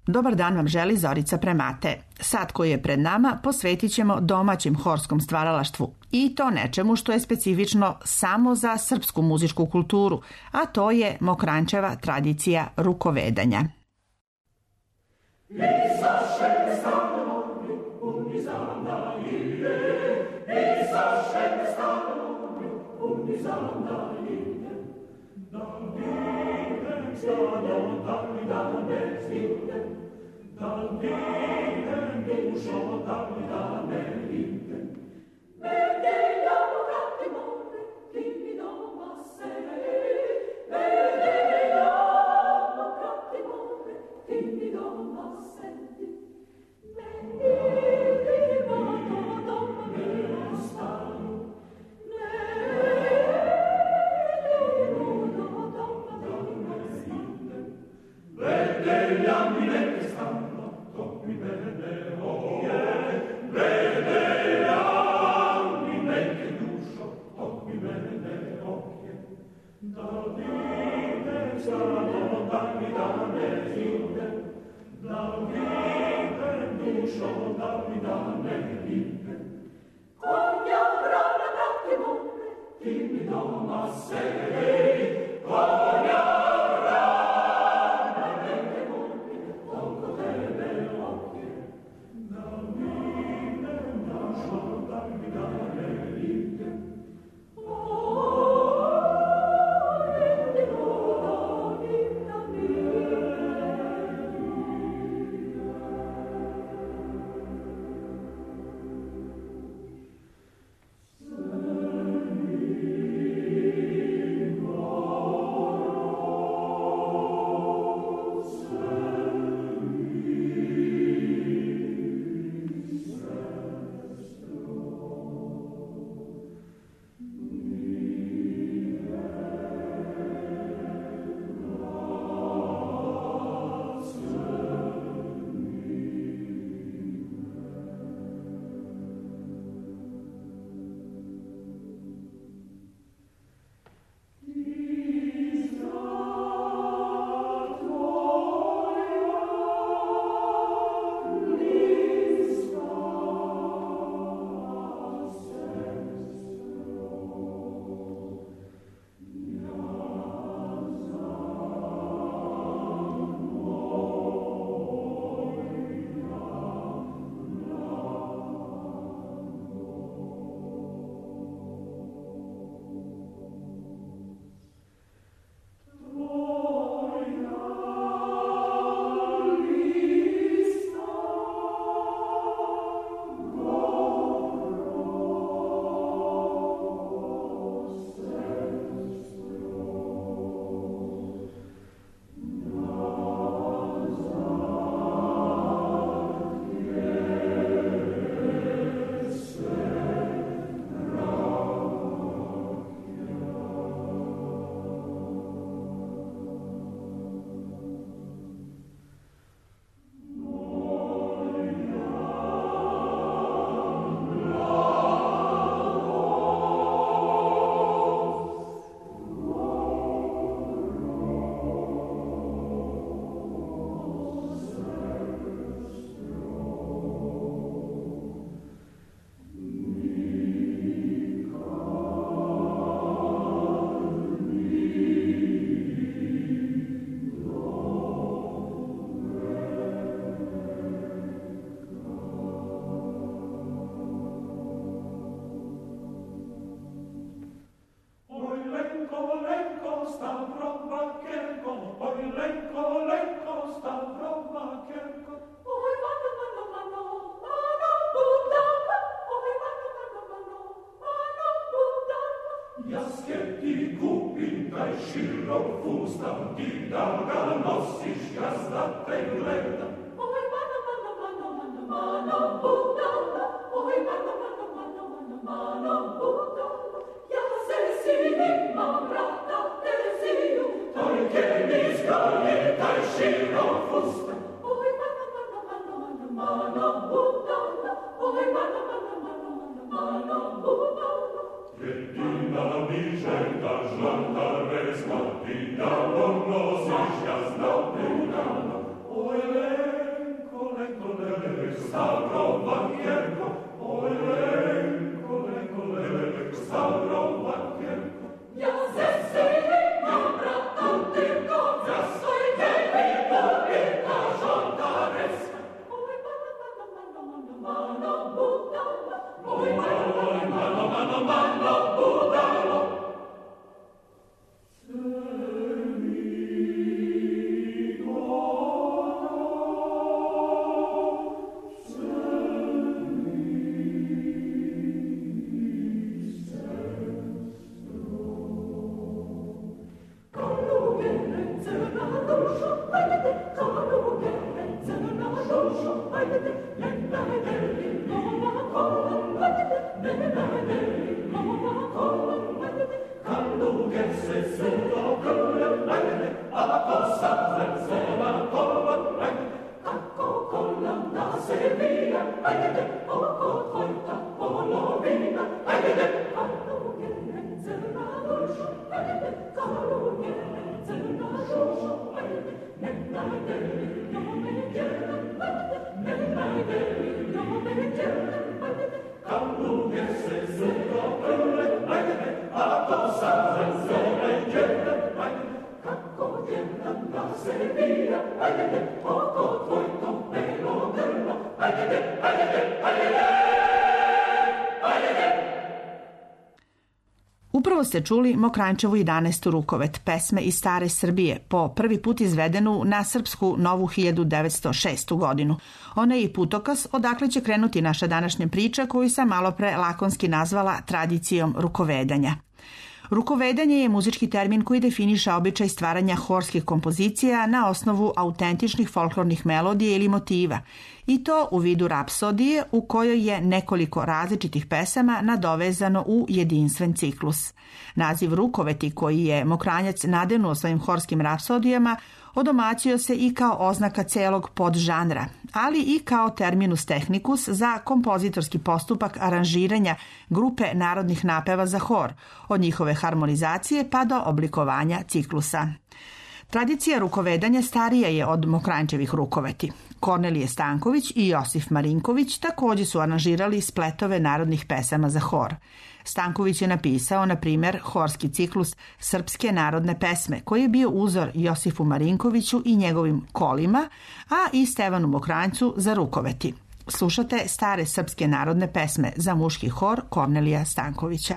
Dobar dan vam želi Zorica Premate. Sat koji je pred nama posvetit ćemo domaćem horskom stvaralaštvu i to nečemu što je specifično samo za srpsku muzičku kulturu, a to je Mokranjčeva tradicija rukovedanja. Oj, Upravo ste čuli Mokranjčevu 11. rukovet, pesme iz stare Srbije, po prvi put izvedenu na srpsku novu 1906. godinu. Ona je i putokaz odakle će krenuti naša današnja priča koju sam malopre lakonski nazvala tradicijom rukovedanja. Rukovedanje je muzički termin koji definiše običaj stvaranja horskih kompozicija na osnovu autentičnih folklornih melodija ili motiva, i to u vidu rapsodije u kojoj je nekoliko različitih pesama nadovezano u jedinstven ciklus. Naziv rukoveti koji je Mokranjac nadenuo svojim horskim rapsodijama odomaćio se i kao oznaka celog podžanra, ali i kao terminus technicus za kompozitorski postupak aranžiranja grupe narodnih napeva za hor, od njihove harmonizacije pa do oblikovanja ciklusa. Tradicija rukovedanja starija je od Mokranjčevih rukoveti. Kornelije Stanković i Josif Marinković također su aranžirali spletove narodnih pesama za hor. Stanković je napisao, na primjer, horski ciklus Srpske narodne pesme, koji je bio uzor Josifu Marinkoviću i njegovim kolima, a i Stevanu Mokranjcu za rukoveti. Slušate stare srpske narodne pesme za muški hor Kornelija Stankovića.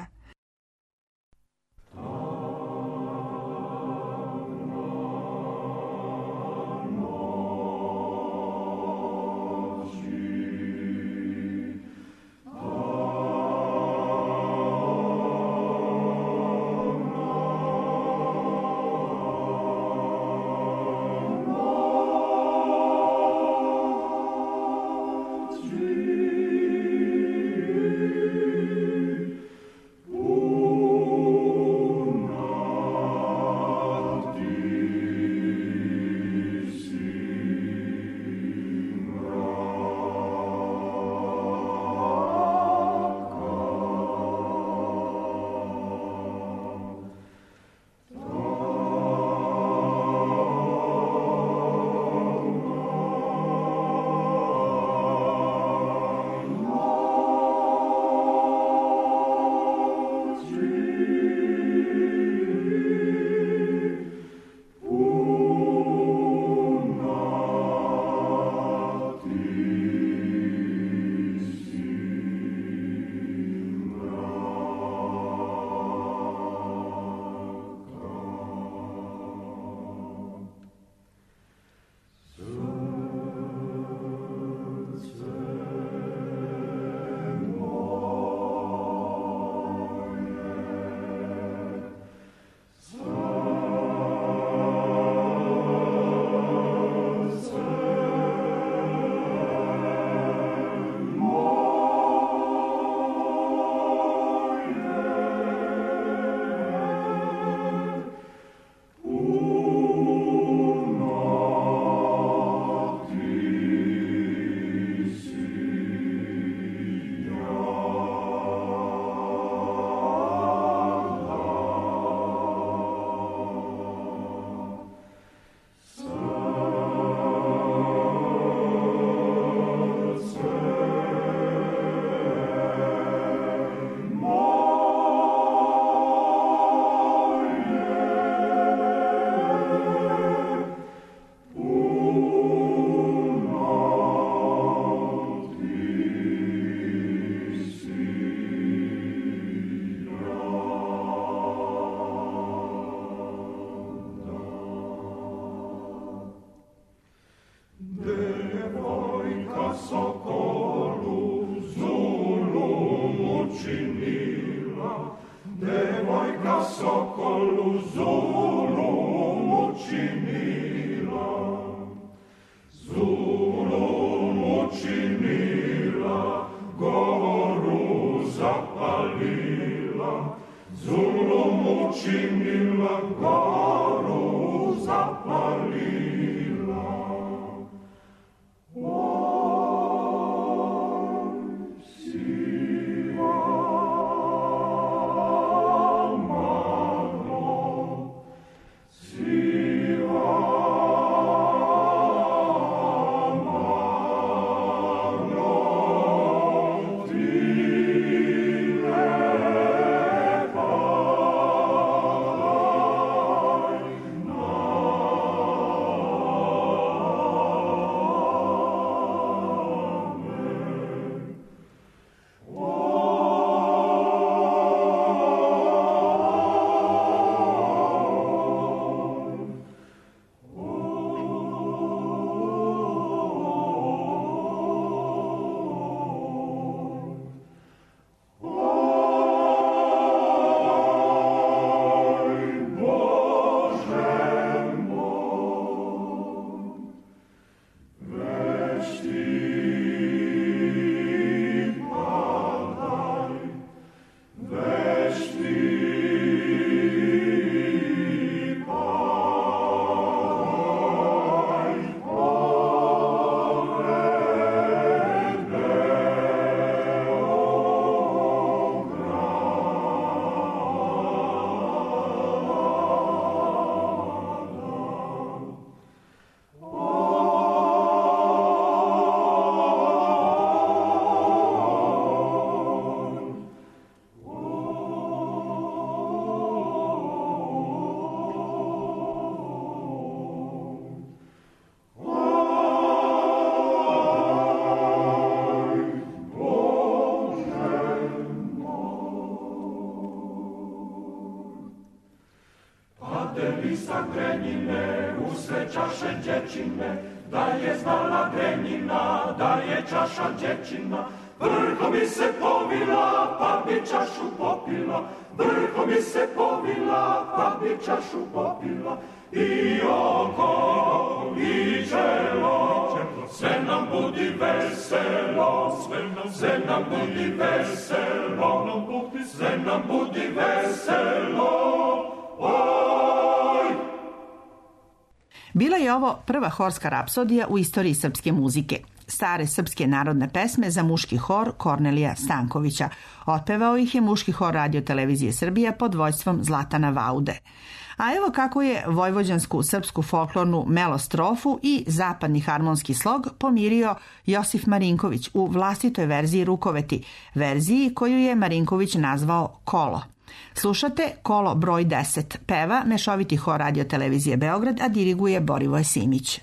Zulum učinila goru zapalila. blisak Drenjine, u sve čaše dječine, da je znala Drenjina, da je čaša dječina. Brko mi se povila, pa bi čašu popila, brko mi se povila, pa bi čašu popila. I oko, i čelo, sve nam budi veselo, sve nam budi veselo, sve nam budi veselo, oj! Bila je ovo prva horska rapsodija u istoriji srpske muzike. Stare srpske narodne pesme za muški hor Kornelija Stankovića. Otpevao ih je muški hor Radio televizije Srbije pod vođstvom Zlatana Vaude. A evo kako je vojvođansku srpsku folklornu melostrofu i zapadni harmonski slog pomirio Josif Marinković u vlastitoj verziji Rukoveti, verziji koju je Marinković nazvao Kolo. Slušate Kolo broj 10, peva mešoviti hor Radio televizije Beograd, a diriguje Borivoje Simić.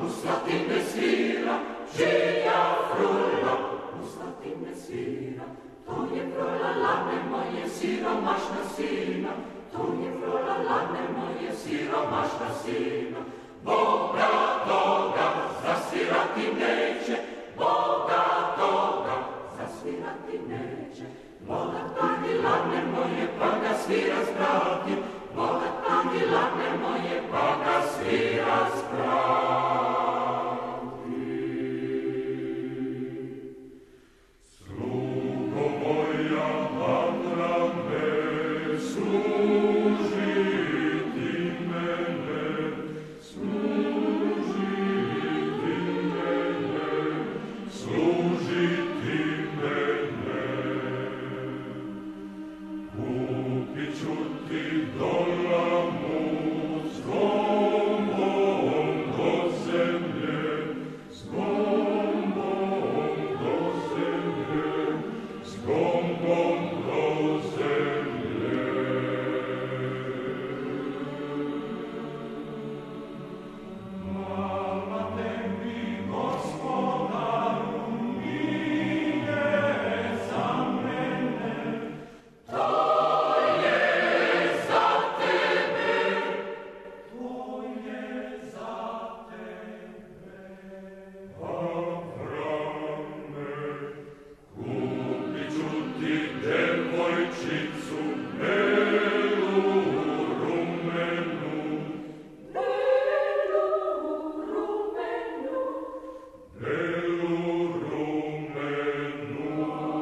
u Slatine svira, čija frula u Slatine svira. To je frula lane moje, siromašna sina, to je frula lane moje, siromašna sina. Boga toga zasvirati neće, Boga toga zasvirati neće. Vola pani lane moje, pa ga svira sprati, vola pani lane moje, pa ga svira sprati. Slugo moja Adrame, služi ti mene, služi ti mene, služi ti mene. Kupit ću ti dolamu s gombom do zemlje, s gombom do zemlje, s gombom do zemlje. Hvala tebi, Gospodaru, nije za mene, to je za tebe, to je za tebe. Avrame, kupit ću ti devojčicu belu rumenu, belu rumenu, belu rumenu.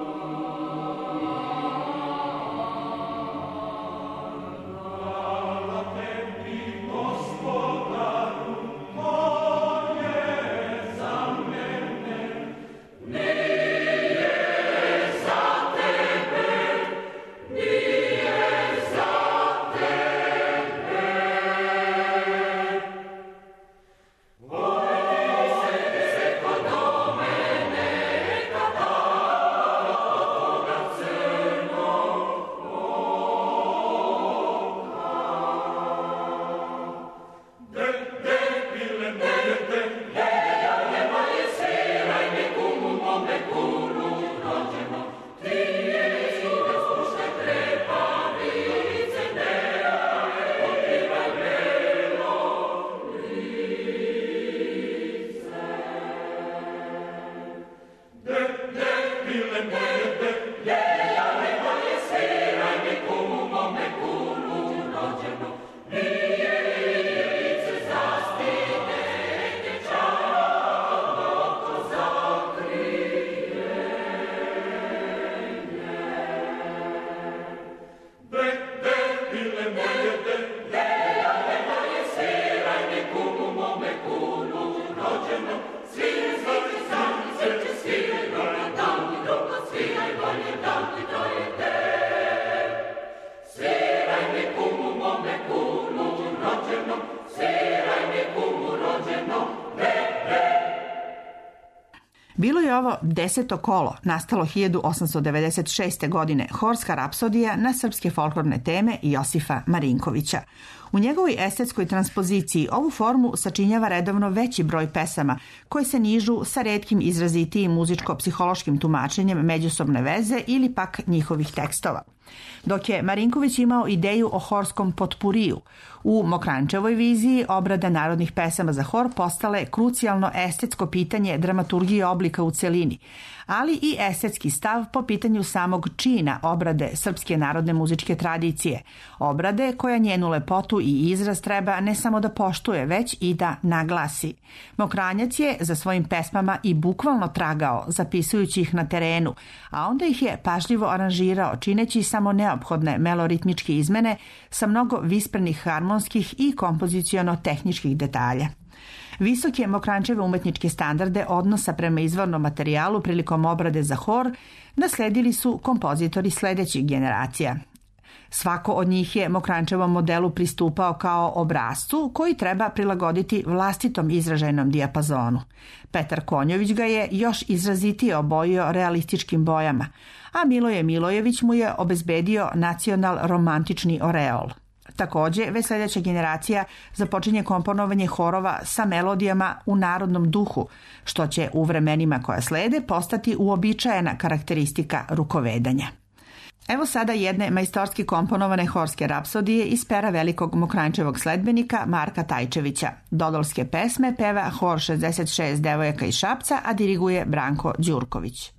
Hvala tebi, Gospodaru, to je za mene, nije za tebe, nije za tebe. Oj, se kod mene, kada toga crnog oka. Pile moje, jaje moje, sviraj mi kumu mome kunu rođeno. Ti je suda slušta treba, lice nea, pokrivaj belo lice. Pile moje, jaje moje, sviraj mi kumu mome kunu rođeno. Nije lice zastine, dječano oko zakrije. Pile moje, jaje moje, sviraj mi kumu mome kunu rođeno. Sviraj, sviraj, sviraj, bolje da mi drugo, sviraj, bolje da mi troje te. Sviraj mi kumu mome kunu rođeno, sviraj mi kumu rođeno, Bilo je ovo 10. kolo, nastalo 1896. godine, horska rapsodija na srpske folklorne teme Josifa Marinkovića. U njegovoj estetskoj transpoziciji ovu formu sačinjava redovno veći broj pesama koje se nižu sa retkim izrazitijim muzičko-psihološkim tumačenjem međusobne veze ili pak njihovih tekstova. Dok je Marinković imao ideju o horskom potpuriju, u Mokranjčevoj viziji obrada narodnih pesama za hor postale krucijalno estetsko pitanje dramaturgije oblika u celini, ali i estetski stav po pitanju samog čina obrade srpske narodne muzičke tradicije, obrade koja njenu lepotu i izraz treba ne samo da poštuje, već i da naglasi. Mokranjac je za svojim pesmama i bukvalno tragao, zapisujući ih na terenu, a onda ih je pažljivo aranžirao, čineći samo neophodne meloritmičke izmene sa mnogo visprenih harmonskih i kompoziciono-tehničkih detalja. Visoke Mokranjčeve umetničke standarde odnosa prema izvornom materijalu prilikom obrade za hor nasledili su kompozitori sledećih generacija. Svako od njih je Mokranjčevom modelu pristupao kao obrascu koji treba prilagoditi vlastitom izražajnom dijapazonu. Petar Konjović ga je još izrazitije obojio realističkim bojama, a Miloje Milojević mu je obezbedio nacional romantični oreol. Takođe, već sljedeća generacija započinje komponovanje horova sa melodijama u narodnom duhu, što će u vremenima koja slede postati uobičajena karakteristika rukovedanja. Evo sada jedne majstorski komponovane horske rapsodije iz pera velikog Mokranjčevog sledbenika Marka Tajčevića. Dodolske pesme peva Hor 66 devojaka iz Šapca, a diriguje Branko Đurković.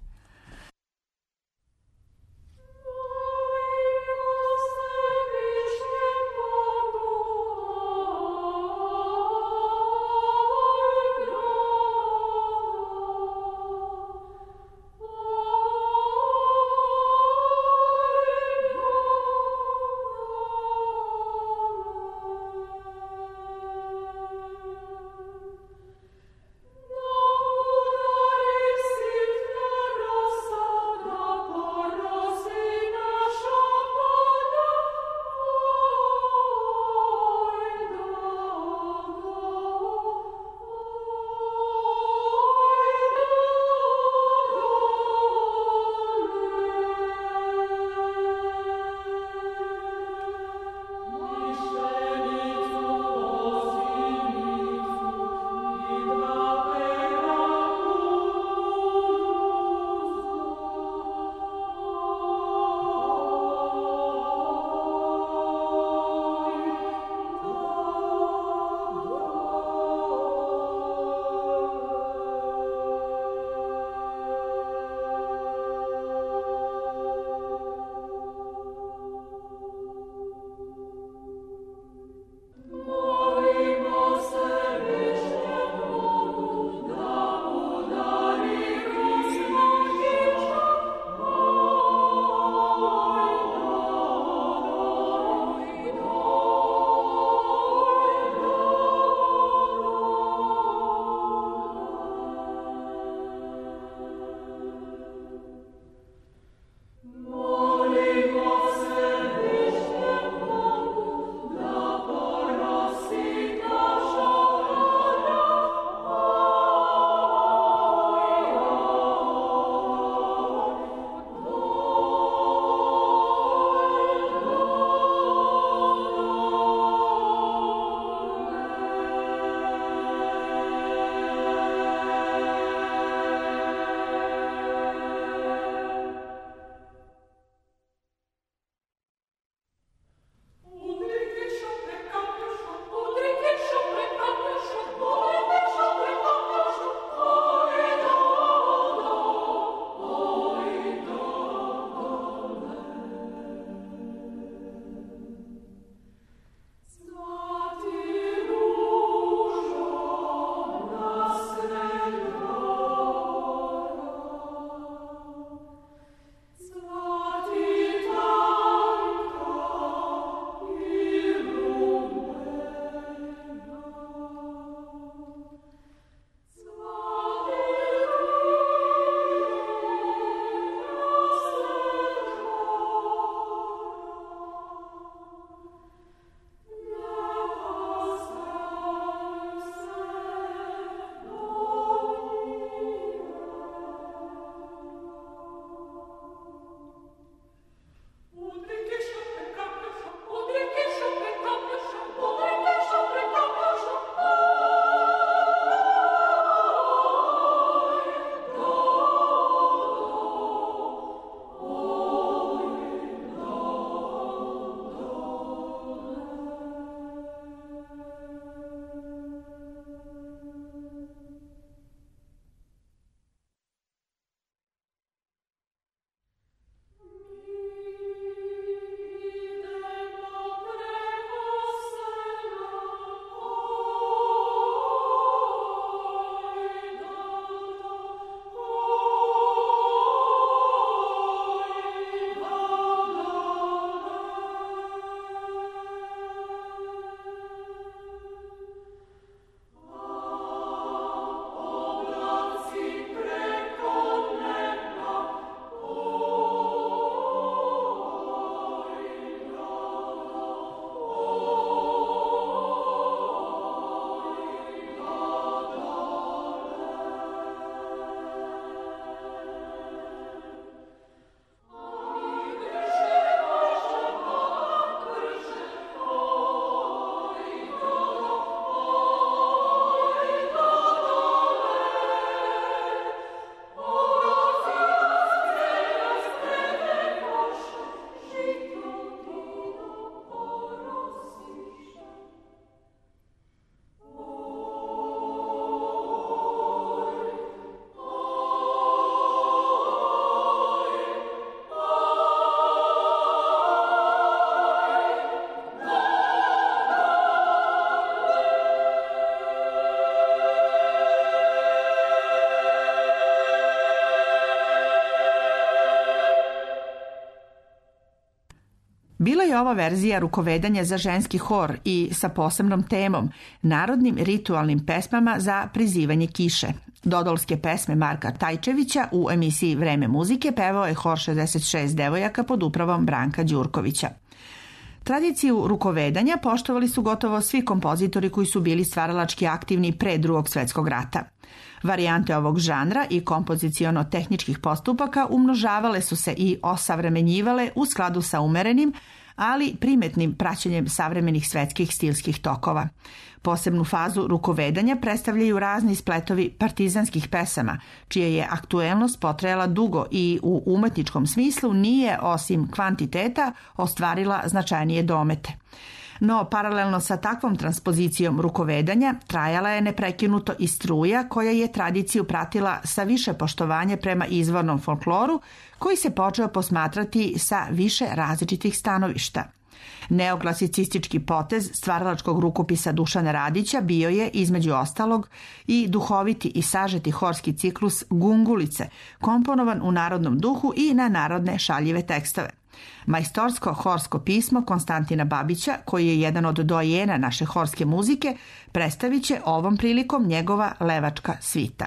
Bila je ova verzija rukovedanja za ženski hor i sa posebnom temom, narodnim ritualnim pesmama za prizivanje kiše. Dodolske pesme Marka Tajčevića u emisiji Vreme muzike pevao je hor 66 devojaka pod upravom Branka Đurkovića. Tradiciju rukovedanja poštovali su gotovo svi kompozitori koji su bili stvaralački aktivni pre Drugog svjetskog rata. Varijante ovog žanra i kompoziciono-tehničkih postupaka umnožavale su se i osavremenjivale u skladu sa umerenim, ali primetnim praćenjem savremenih svetskih stilskih tokova. Posebnu fazu rukovedanja predstavljaju razni spletovi partizanskih pesama, čija je aktuelnost potrajala dugo i u umetničkom smislu nije, osim kvantiteta, ostvarila značajnije domete. No, paralelno sa takvom transpozicijom rukovedanja, trajala je neprekinuto i struja koja je tradiciju pratila sa više poštovanja prema izvornom folkloru, koji se počeo posmatrati sa više različitih stanovišta. Neoklasicistički potez stvaralačkog rukopisa Dušana Radića bio je, između ostalog, i duhoviti i sažeti horski ciklus Gungulice, komponovan u narodnom duhu i na narodne šaljive tekstove. Majstorsko horsko pismo Konstantina Babića, koji je jedan od dojena naše horske muzike, predstavit će ovom prilikom njegova Levačka svita.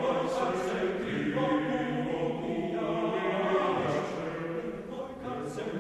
Se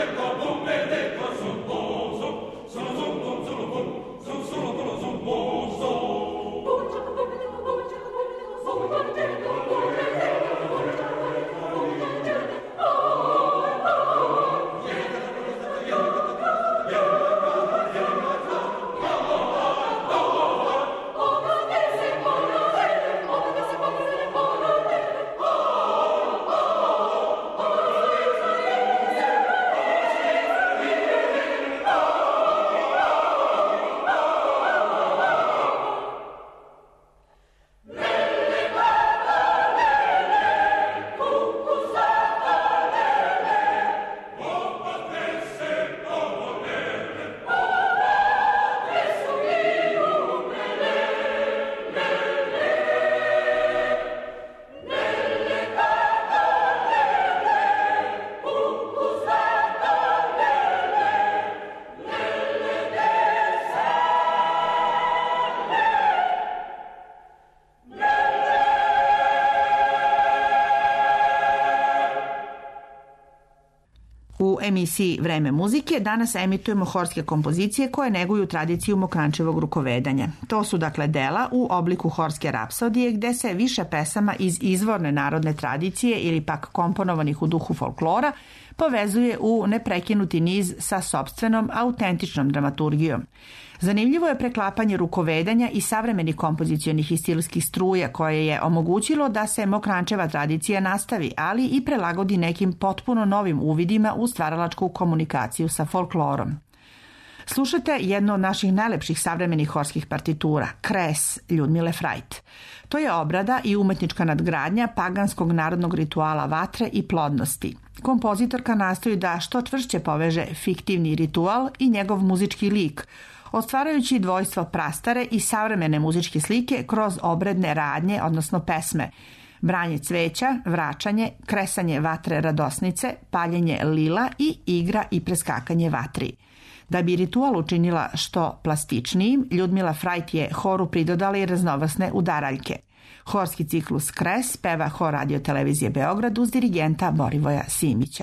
U emisiji Vreme muzike danas emitujemo horske kompozicije koje neguju tradiciju Mokranjčevog rukovedanja. To su dakle dela u obliku horske rapsodije gde se više pesama iz izvorne narodne tradicije ili pak komponovanih u duhu folklora povezuje u neprekinuti niz sa sopstvenom autentičnom dramaturgijom. Zanimljivo je preklapanje rukovedanja i savremenih kompozicionih i stilskih struja koje je omogućilo da se Mokranjčeva tradicija nastavi, ali i prelagodi nekim potpuno novim uvidima u stvaralačku komunikaciju sa folklorom. Slušajte jednu od naših najlepših savremenih horskih partitura, Kres Ljudmile Frajt. To je obrada i umetnička nadgradnja paganskog narodnog rituala vatre i plodnosti. Kompozitorka nastoji da što čvršće poveže fiktivni ritual i njegov muzički lik, ostvarajući dvojstvo prastare i savremene muzičke slike kroz obredne radnje, odnosno pesme, branje cveća, vračanje, kresanje vatre radosnice, paljenje lila i igra i preskakanje vatri. Da bi ritual učinila što plastičnijim, Ljudmila Frajt je horu pridodala i raznovrsne udaraljke. Horski ciklus Kres peva Hor Radio televizije Beograd uz dirigenta Borivoja Simića.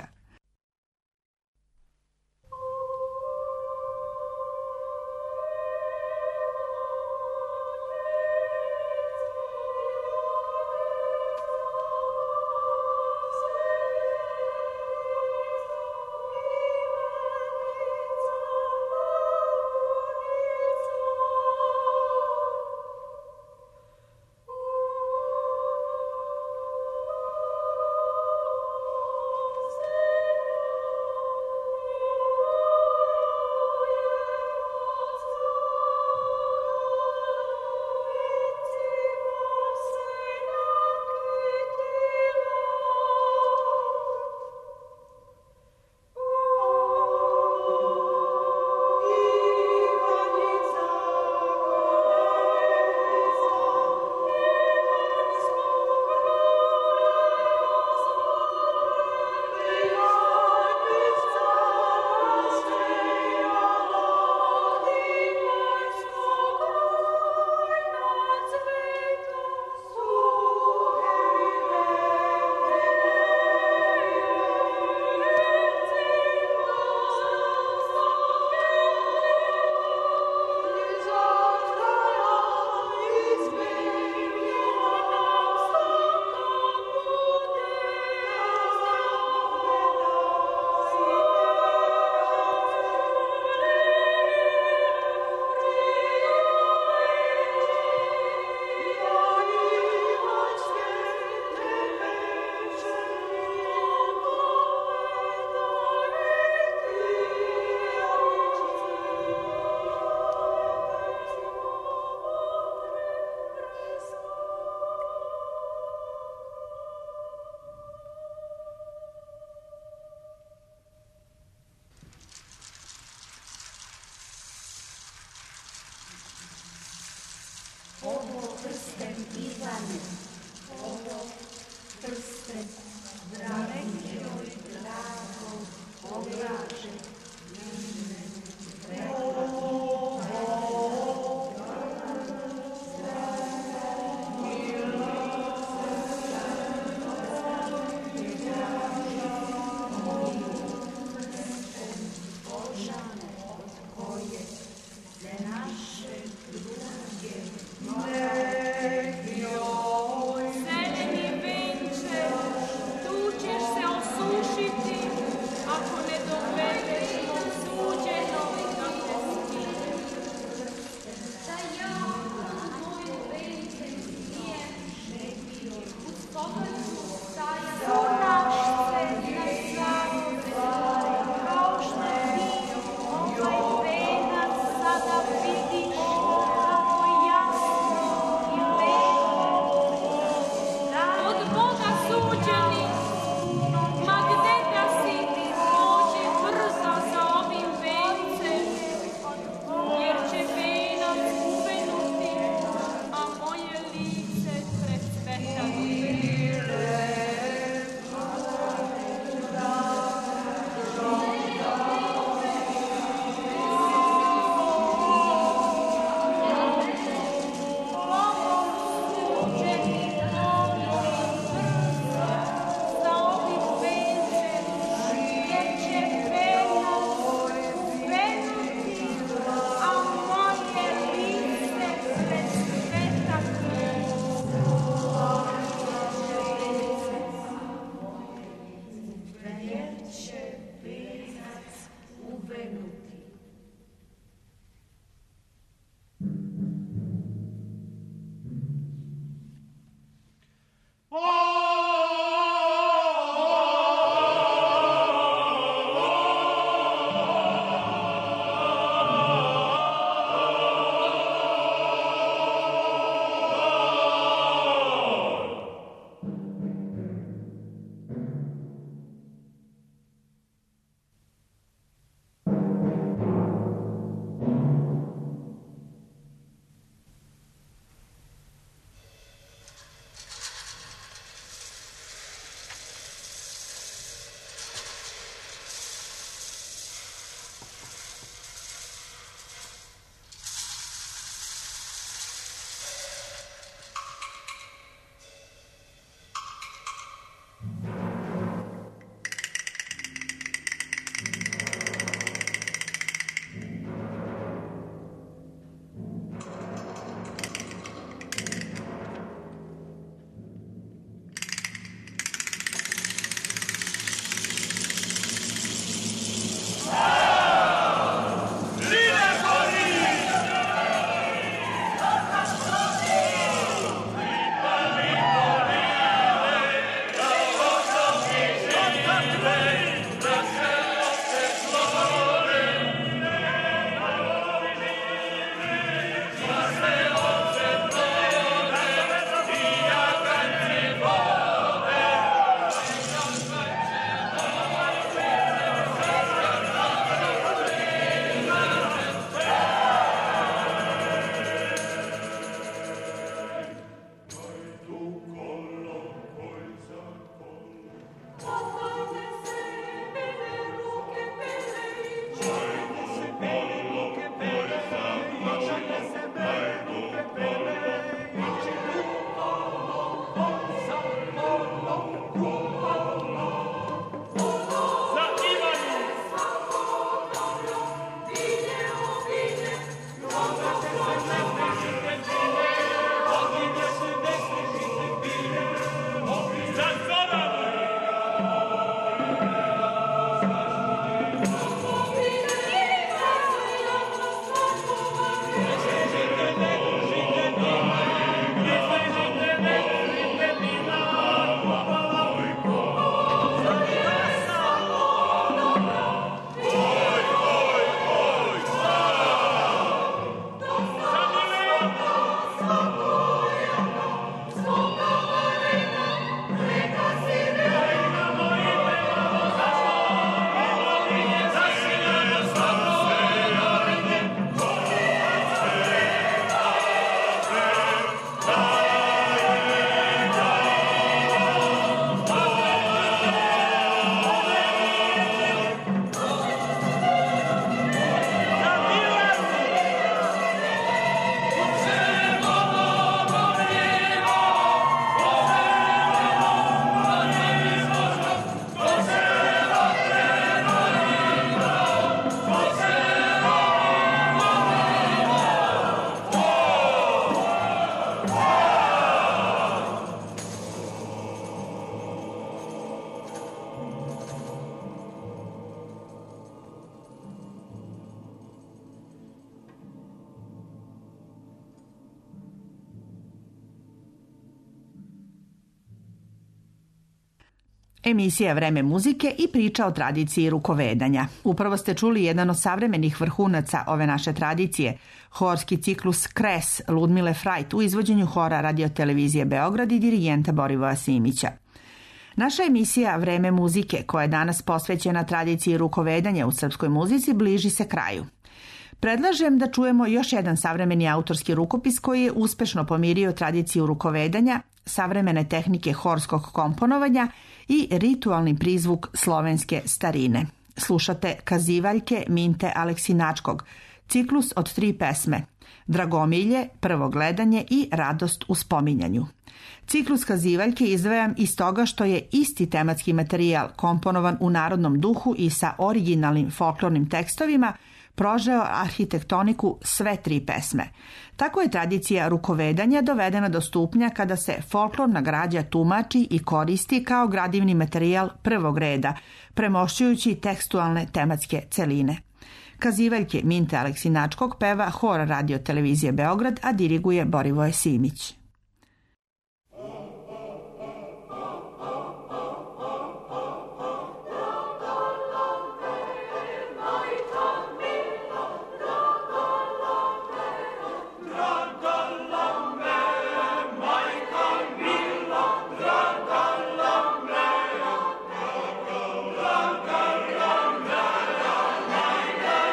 Emisija Vreme muzike i priča o tradiciji rukovedanja. Upravo ste čuli jedan od savremenih vrhunaca ove naše tradicije, horski ciklus Kres Ludmile Frajt u izvođenju hora Radio-televizije Beograd i dirigenta Borivoja Simića. Naša emisija Vreme muzike, koja je danas posvećena tradiciji rukovedanja u srpskoj muzici, bliži se kraju. Predlažem da čujemo još jedan savremeni autorski rukopis koji je uspešno pomirio tradiciju rukovedanja, savremene tehnike horskog komponovanja i ritualni prizvuk slovenske starine. Slušate Kazivaljke Minte Aleksinačkog, ciklus od 3 pesme: Dragomilje, Prvo gledanje i Radost u spominjanju. Ciklus Kazivaljke izdvajam iz toga što je isti tematski materijal, komponovan u narodnom duhu i sa originalnim folklornim tekstovima, prožeo arhitektoniku sve 3 pesme. Tako je tradicija rukovedanja dovedena do stupnja kada se folklorna građa tumači i koristi kao gradivni materijal prvog reda, premošćujući tekstualne tematske celine. Kazivaljke Minte Aleksinačkog peva hor Radio-televizije Beograd, a diriguje Borivoje Simić.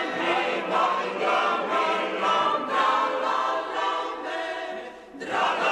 Draga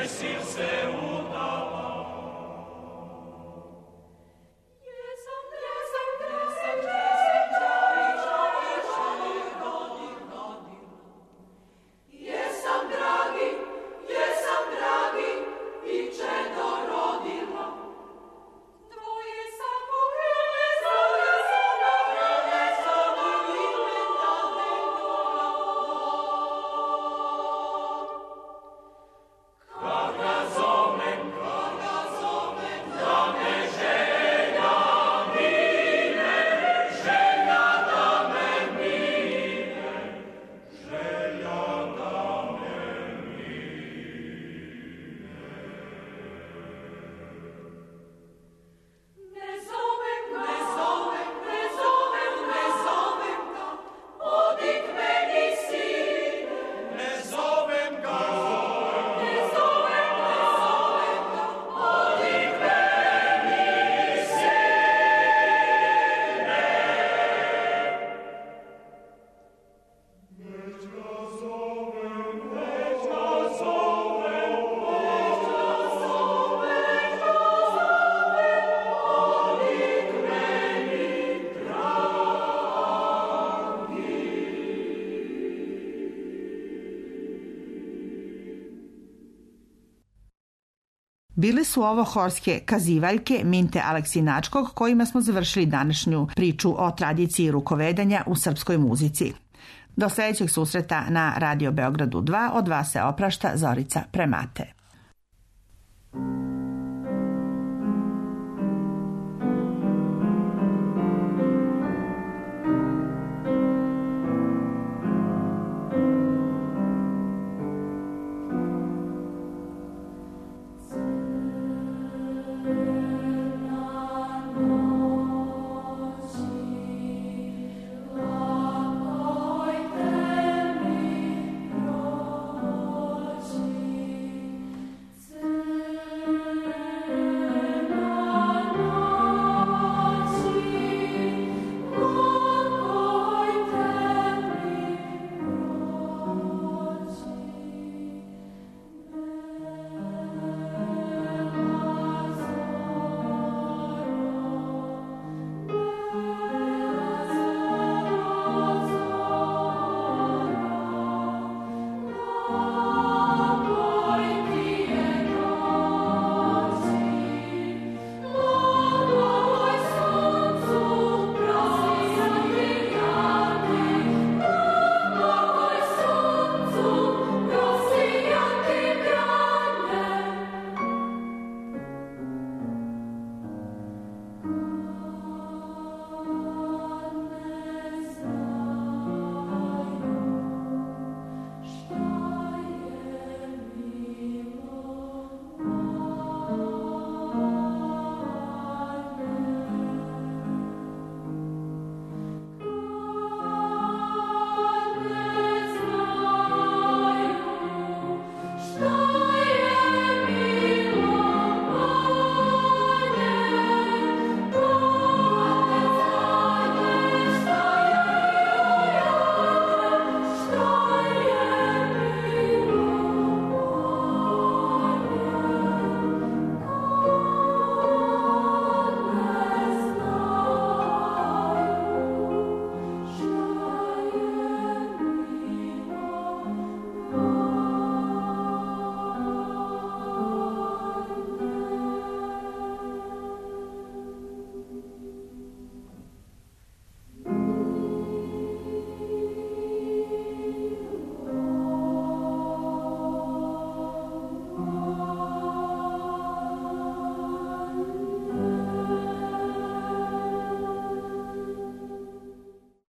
Bile su ovo horske kazivaljke Minte Aleksinačkog, kojima smo završili današnju priču o tradiciji rukovedanja u srpskoj muzici. Do sljedećeg susreta na Radio Beogradu 2 od vas se oprašta Zorica Premate.